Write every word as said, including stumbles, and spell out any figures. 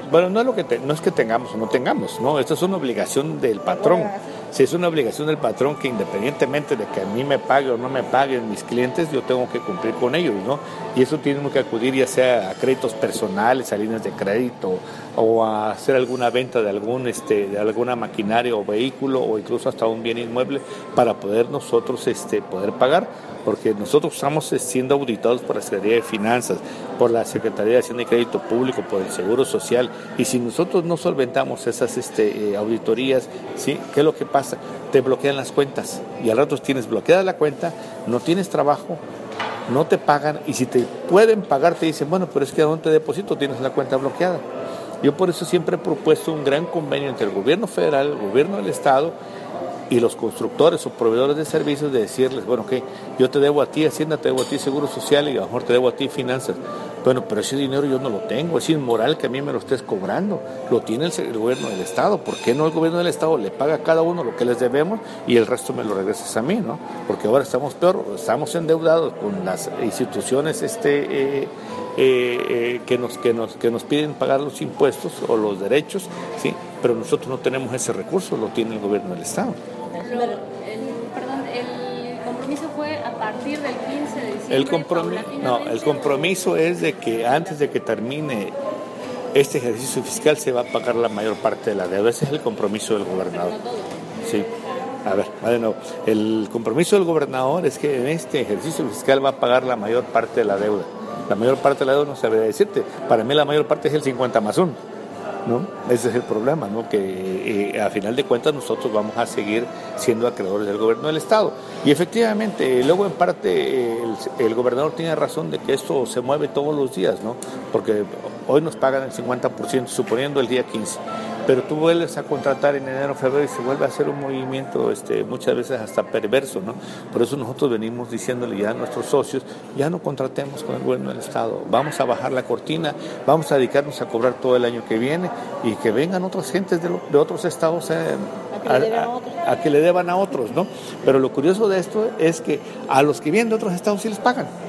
bueno, no es lo que te, no es que tengamos o no tengamos, no, esto es una obligación del patrón. Si es una obligación del patrón que independientemente de que a mí me pague o no me paguen mis clientes, yo tengo que cumplir con ellos, ¿no? Y eso tenemos que acudir ya sea a créditos personales, a líneas de crédito o a hacer alguna venta de algún este de alguna maquinaria o vehículo o incluso hasta un bien inmueble para poder nosotros este poder pagar, porque nosotros estamos siendo auditados por la Secretaría de Finanzas, por la Secretaría de Hacienda y Crédito Público, por el Seguro Social, y si nosotros no solventamos esas este, eh, auditorías, ¿sí? ¿Qué es lo que pasa? Te bloquean las cuentas y al rato tienes bloqueada la cuenta, no tienes trabajo, no te pagan y si te pueden pagar te dicen, bueno, pero es que a dónde te deposito, tienes la cuenta bloqueada. Yo por eso siempre he propuesto un gran convenio entre el gobierno federal, el gobierno del estado y los constructores o proveedores de servicios, de decirles, bueno, que yo te debo a ti Hacienda, te debo a ti Seguro Social y a lo mejor te debo a ti Finanzas. Bueno, pero ese dinero yo no lo tengo, es inmoral que a mí me lo estés cobrando, lo tiene el, el gobierno del estado. ¿Por qué no el gobierno del estado le paga a cada uno lo que les debemos y el resto me lo regresas a mí, ¿no? Porque ahora estamos peor, estamos endeudados con las instituciones este eh, eh, eh, que nos que nos que nos piden pagar los impuestos o los derechos, sí, pero nosotros no tenemos ese recurso, lo tiene el gobierno del estado. Lo, el, perdón, el compromiso fue a partir del quince de diciembre. El compromiso, no, el compromiso es de que antes de que termine este ejercicio fiscal se va a pagar la mayor parte de la deuda. Ese es el compromiso del gobernador. Sí. A ver, bueno, el compromiso del gobernador es que en este ejercicio fiscal va a pagar la mayor parte de la deuda. La mayor parte de la deuda no sabría decirte. Para mí la mayor parte es el cincuenta más uno. ¿No? Ese es el problema, ¿no? Que eh, a final de cuentas nosotros vamos a seguir siendo acreedores del gobierno del estado. Y efectivamente, luego en parte eh, el, el gobernador tiene razón de que esto se mueve todos los días, ¿no? Porque hoy nos pagan el cincuenta por ciento, suponiendo el día quince. Pero tú vuelves a contratar en enero, febrero y se vuelve a hacer un movimiento este, muchas veces hasta perverso, ¿no? Por eso nosotros venimos diciéndole ya a nuestros socios, ya no contratemos con el gobierno del estado, vamos a bajar la cortina, vamos a dedicarnos a cobrar todo el año que viene y que vengan otras gentes de, lo, de otros estados eh, a, a, a que le deban a otros, ¿no? Pero lo curioso de esto es que a los que vienen de otros estados sí les pagan.